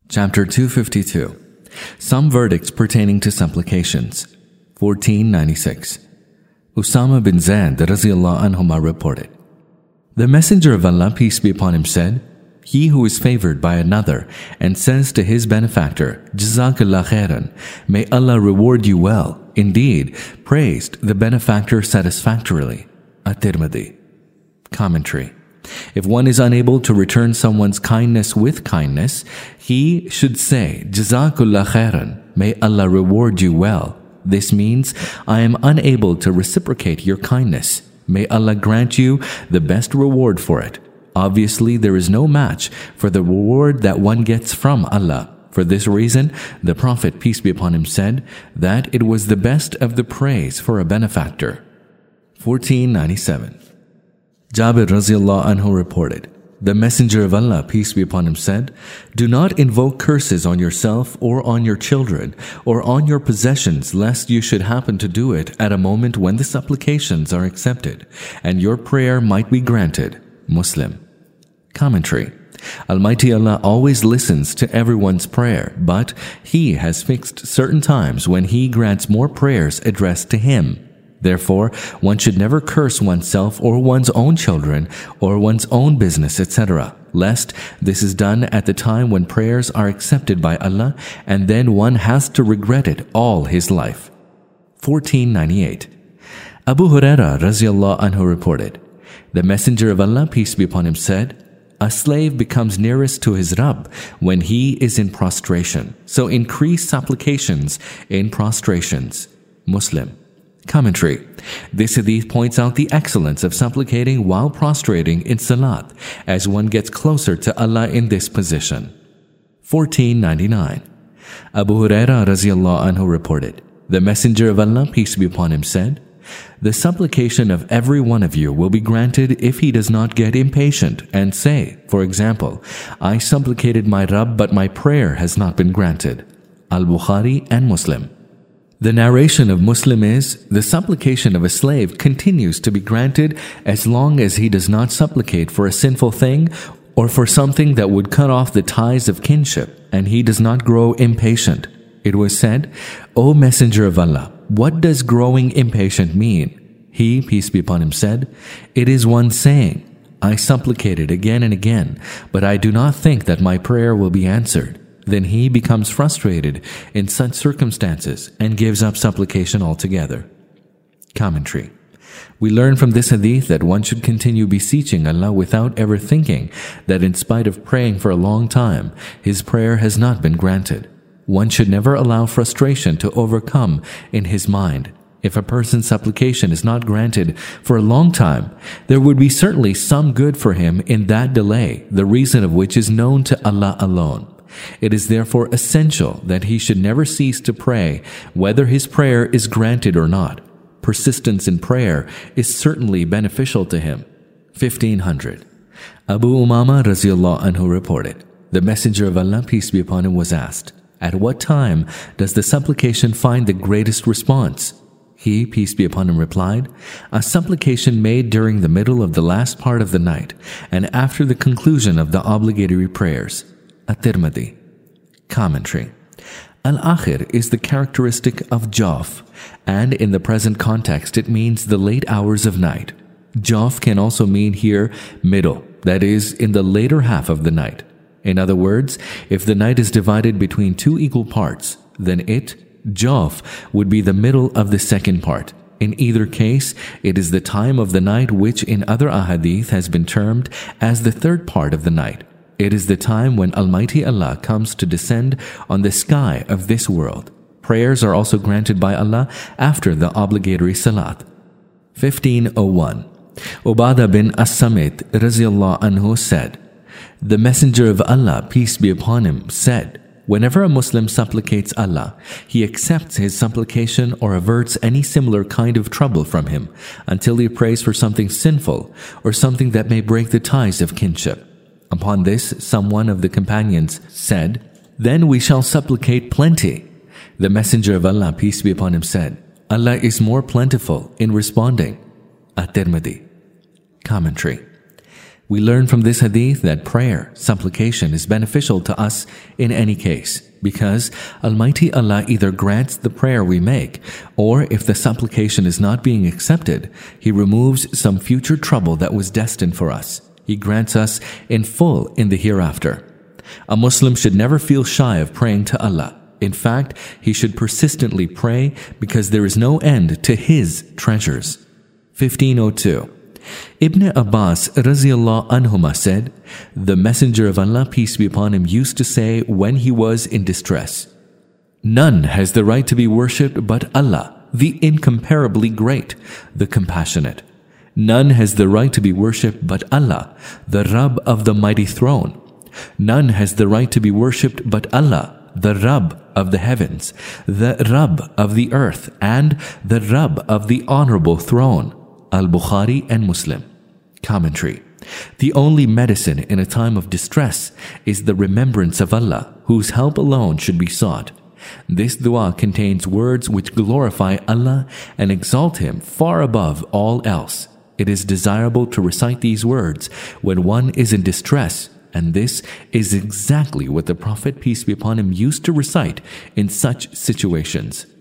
Chapter 252. Some verdicts pertaining to supplications. 1496. Usama bin Zayd radhiyallahu anhuma reported, "The Messenger of Allah, peace be upon him, said, He who is favored by another and says to his benefactor, Jazakallah khairan, may Allah reward you well, indeed, praised the benefactor satisfactorily." At-Tirmidhi. Commentary. If one is unable to return someone's kindness with kindness, he should say, Jazakallah khairan, may Allah reward you well. This means, I am unable to reciprocate your kindness. May Allah grant you the best reward for it. Obviously, there is no match for the reward that one gets from Allah. For this reason, the Prophet, peace be upon him, said that it was the best of the praise for a benefactor. 1497. Jabir radhiyallahu anhu reported, "The Messenger of Allah, peace be upon him, said, Do not invoke curses on yourself or on your children or on your possessions, lest you should happen to do it at a moment when the supplications are accepted, and your prayer might be granted." Muslim. Commentary. Almighty Allah always listens to everyone's prayer, but He has fixed certain times when He grants more prayers addressed to Him. Therefore, one should never curse oneself or one's own children or one's own business, etc., lest this is done at the time when prayers are accepted by Allah, and then one has to regret it all his life. 1498. Abu Hurairah radhiyallahu anhu reported, "The Messenger of Allah, peace be upon him, said, A slave becomes nearest to his Rabb when he is in prostration, so increase supplications in prostrations." Muslim. Commentary. This hadith points out the excellence of supplicating while prostrating in salat, as one gets closer to Allah in this position. 1499. Abu Hurairah radhiyallahu anhu reported, "The Messenger of Allah, peace be upon him, said, The supplication of every one of you will be granted if he does not get impatient and say, for example, I supplicated my Rabb but my prayer has not been granted." Al-Bukhari and Muslim. The narration of Muslim is, the supplication of a slave continues to be granted as long as he does not supplicate for a sinful thing or for something that would cut off the ties of kinship, and he does not grow impatient. It was said, "O Messenger of Allah, what does growing impatient mean?" He, peace be upon him, said, "It is one saying, I supplicated again and again, but I do not think that my prayer will be answered." Then he becomes frustrated in such circumstances and gives up supplication altogether. Commentary. We learn from this hadith that one should continue beseeching Allah without ever thinking that in spite of praying for a long time, his prayer has not been granted. One should never allow frustration to overcome in his mind. If a person's supplication is not granted for a long time, there would be certainly some good for him in that delay, the reason of which is known to Allah alone. It is therefore essential that he should never cease to pray, whether his prayer is granted or not. Persistence in prayer is certainly beneficial to him. 1500. Abu Umama radhiyallahu anhu reported, "The Messenger of Allah, peace be upon him, was asked, At what time does the supplication find the greatest response?" He, peace be upon him, replied, "A supplication made during the middle of the last part of the night and after the conclusion of the obligatory prayers." At-Tirmidhi. Commentary. Al-Akhir is the characteristic of Jawf, and in the present context it means the late hours of night. Jawf can also mean here middle, that is, in the later half of the night. In other words, if the night is divided between two equal parts, then it, Jawf, would be the middle of the second part. In either case, it is the time of the night which in other ahadith has been termed as the third part of the night. It is the time when Almighty Allah comes to descend on the sky of this world. Prayers are also granted by Allah after the obligatory salat. 1501. Ubadah bin As-Samit radhiyallahu anhu said, "The Messenger of Allah, peace be upon him, said, Whenever a Muslim supplicates Allah, He accepts his supplication or averts any similar kind of trouble from him until he prays for something sinful or something that may break the ties of kinship." Upon this, someone of the companions said, "Then we shall supplicate plenty." The Messenger of Allah, peace be upon him, said, "Allah is more plentiful in responding." At-Tirmidhi. Commentary. We learn from this hadith that prayer, supplication is beneficial to us in any case, because Almighty Allah either grants the prayer we make, or if the supplication is not being accepted, He removes some future trouble that was destined for us. He grants us in full in the hereafter. A Muslim should never feel shy of praying to Allah. In fact, he should persistently pray because there is no end to His treasures. 1502. Ibn Abbas radiallahu anhuma said, "The Messenger of Allah, peace be upon him, used to say when he was in distress, 'None has the right to be worshipped but Allah, the incomparably great, the compassionate. None has the right to be worshipped but Allah, the Rabb of the mighty throne. None has the right to be worshipped but Allah, the Rabb of the heavens, the Rabb of the earth, and the Rabb of the honorable throne.'" Al-Bukhari and Muslim. Commentary. The only medicine in a time of distress is the remembrance of Allah, whose help alone should be sought. This dua contains words which glorify Allah and exalt Him far above all else. It is desirable to recite these words when one is in distress, and this is exactly what the Prophet, peace be upon him, used to recite in such situations.